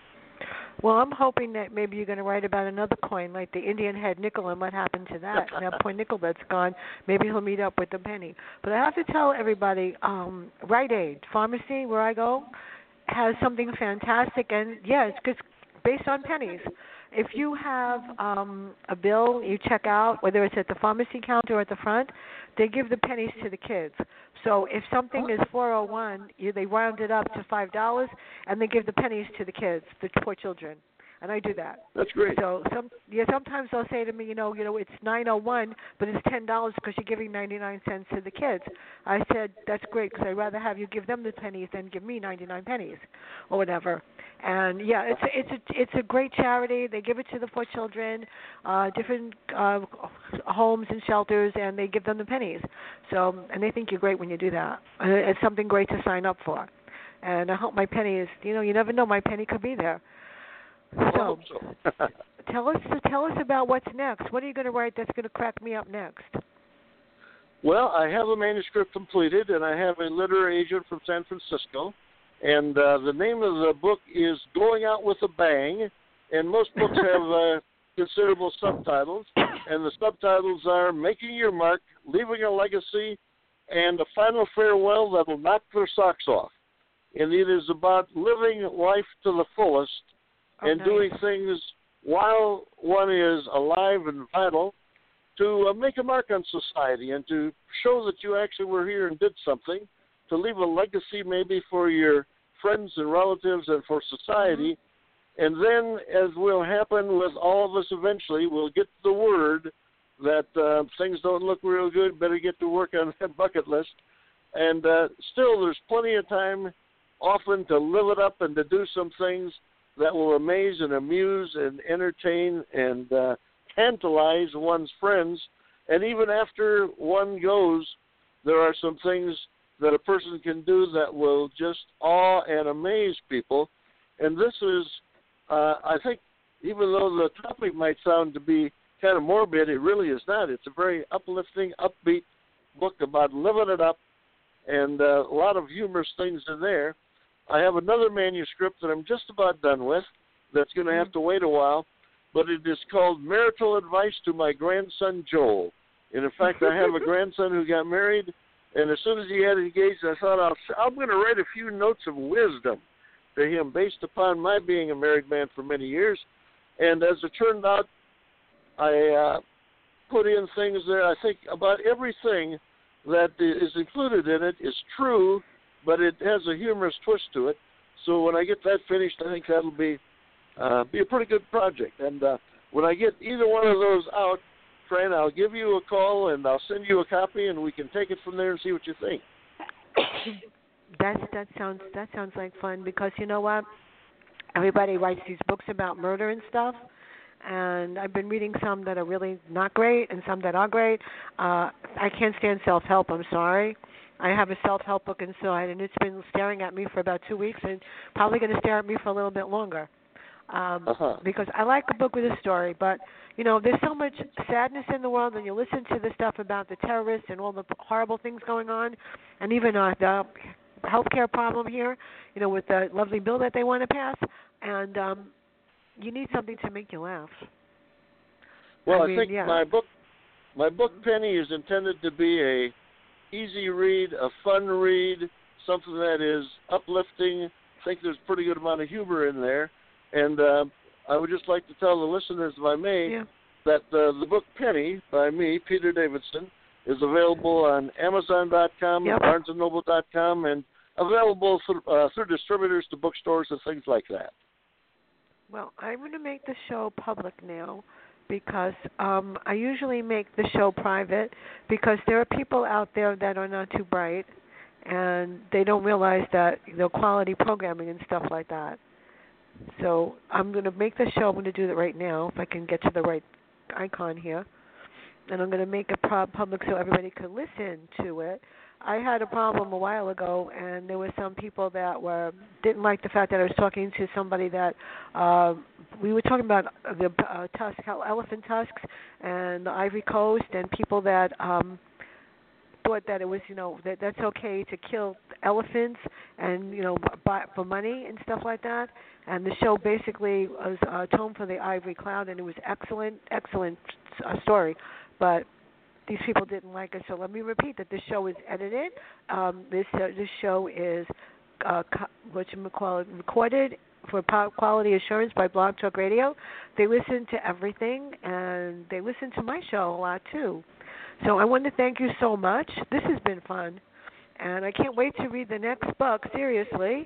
Well, I'm hoping that maybe you're going to write about another coin, like the Indian head nickel, and what happened to that. And that poor nickel that's gone, maybe he'll meet up with the penny. But I have to tell everybody, um, Rite Aid Pharmacy, where I go, has something fantastic, and yeah, it's just based on pennies. If you have um, a bill you check out, whether it's at the pharmacy counter or at the front, they give the pennies to the kids. So if something is four oh one, you, they round it up to five dollars, and they give the pennies to the kids, the poor children. And I do that. That's great. So some yeah, sometimes they'll say to me, you know, you know, it's nine oh one, but it's ten dollars because you're giving ninety-nine cents to the kids. I said that's great because I'd rather have you give them the pennies than give me ninety-nine pennies, or whatever. And yeah, it's a, it's a it's a great charity. They give it to the poor children, uh, different uh, homes and shelters, and they give them the pennies. So and they think you're great when you do that. And it's something great to sign up for. And I hope my penny is. You know, you never know, my penny could be there. So, so. tell us tell us about what's next. What are you going to write that's going to crack me up next? Well, I have a manuscript completed, and I have a literary agent from San Francisco. And uh, the name of the book is Going Out with a Bang, and most books have uh, considerable subtitles. And the subtitles are Making Your Mark, Leaving a Legacy, and A Final Farewell That Will Knock Their Socks Off. And it is about living life to the fullest, and okay. doing things while one is alive and vital to uh, make a mark on society and to show that you actually were here and did something, to leave a legacy maybe for your friends and relatives and for society. Mm-hmm. And then, as will happen with all of us eventually, we'll get the word that uh, things don't look real good, better get to work on that bucket list. And uh, still, there's plenty of time often to live it up and to do some things that will amaze and amuse and entertain and uh, tantalize one's friends. And even after one goes, there are some things that a person can do that will just awe and amaze people. And this is, uh, I think, even though the topic might sound to be kind of morbid, it really is not. It's a very uplifting, upbeat book about living it up, and uh, a lot of humorous things in there. I have another manuscript that I'm just about done with that's going to have to wait a while, but it is called Marital Advice to My Grandson Joel. And in fact, I have a grandson who got married, and as soon as he had engaged, I thought, I'll, I'm going to write a few notes of wisdom to him based upon my being a married man for many years. And as it turned out, I uh, put in things there. I think about everything that is included in it is true, but it has a humorous twist to it. So when I get that finished, I think that'll be uh, be a pretty good project. And uh, when I get either one of those out, Fran, I'll give you a call and I'll send you a copy, and we can take it from there and see what you think. That that sounds that sounds like fun, because you know what? Everybody writes these books about murder and stuff, and I've been reading some that are really not great and some that are great. Uh, I can't stand self-help. I'm sorry. I have a self-help book inside, and it's been staring at me for about two weeks, and probably going to stare at me for a little bit longer. Um, uh-huh. Because I like a book with a story, but you know, there's so much sadness in the world, and you listen to the stuff about the terrorists and all the horrible things going on, and even uh, the healthcare problem here, you know, with the lovely bill that they want to pass, and um, you need something to make you laugh. Well, I, I mean, think yeah. my book, my book Penny, is intended to be a easy read, a fun read, something that is uplifting. I think there's a pretty good amount of humor in there, and uh, I would just like to tell the listeners, if I may, yeah. that uh, the book Penny by me, Peter Davidson, is available on Amazon dot com yep. and Barnes and Noble dot com, and available through, uh, through distributors to bookstores and things like that. Well, I'm going to make the show public now, because um, I usually make the show private, because there are people out there that are not too bright, and they don't realize that, you know, quality programming and stuff like that. So I'm going to make the show. I'm going to do that right now, if I can get to the right icon here. And I'm going to make it public so everybody can listen to it. I had a problem a while ago, and there were some people that were didn't like the fact that I was talking to somebody that uh, we were talking about the uh, tusk, elephant tusks and the Ivory Coast, and people that um, thought that it was, you know, that that's okay to kill elephants and, you know, buy for money and stuff like that. And the show basically was uh, Tome for the Ivory Cloud, and it was excellent, excellent uh, story, but these people didn't like it. So let me repeat that this show is edited. Um, this uh, this show is uh, co- what you call it, recorded for quality assurance by Blog Talk Radio. They listen to everything, and they listen to my show a lot too. So I want to thank you so much. This has been fun, and I can't wait to read the next book. Seriously,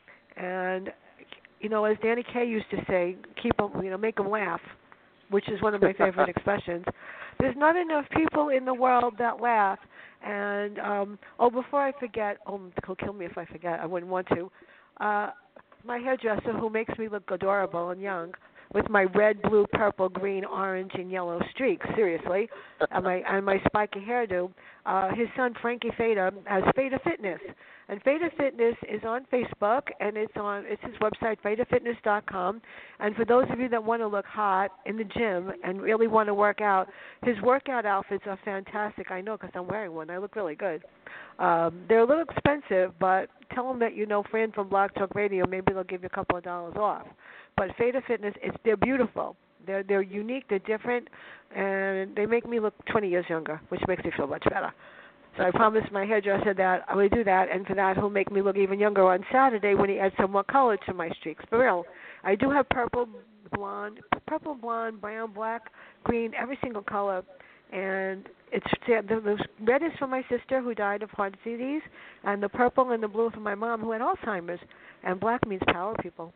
and you know, as Danny Kaye used to say, keep them, you know, make them laugh, which is one of my favorite expressions. There's not enough people in the world that laugh. And, um, oh, before I forget, oh, he'll kill me if I forget. I wouldn't want to. Uh, my hairdresser, who makes me look adorable and young, with my red, blue, purple, green, orange, and yellow streaks, seriously, and my and my spiky hairdo. Uh, his son, Frankie Feta, has Feta Fitness. And Feta Fitness is on Facebook, and it's on it's his website, feta fitness dot com. And for those of you that want to look hot in the gym and really want to work out, his workout outfits are fantastic. I know because I'm wearing one. I look really good. Um, they're a little expensive, but tell them that you know Fran from Blog Talk Radio. Maybe they'll give you a couple of dollars off. But Feta Fitness, it's, they're beautiful. They're they're unique. They're different, and they make me look twenty years younger, which makes me feel much better. So I promised my hairdresser that I would do that, and for that he'll make me look even younger on Saturday when he adds some more color to my streaks. For real, I do have purple, blonde, purple, blonde, brown, black, green, every single color, and it's the, the red is for my sister who died of heart disease, and the purple and the blue for my mom who had Alzheimer's, and black means power, people.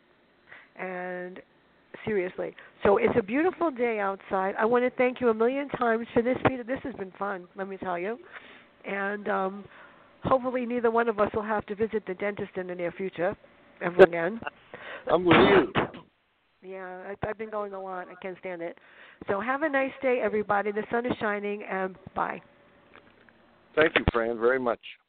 And seriously, so it's a beautiful day outside. I want to thank you a million times for this, Peter. This has been fun, let me tell you. And um, hopefully neither one of us will have to visit the dentist in the near future ever again. I'm with you. Yeah, I, I've been going a lot. I can't stand it. So have a nice day, everybody. The sun is shining, and bye. Thank you, Fran, very much.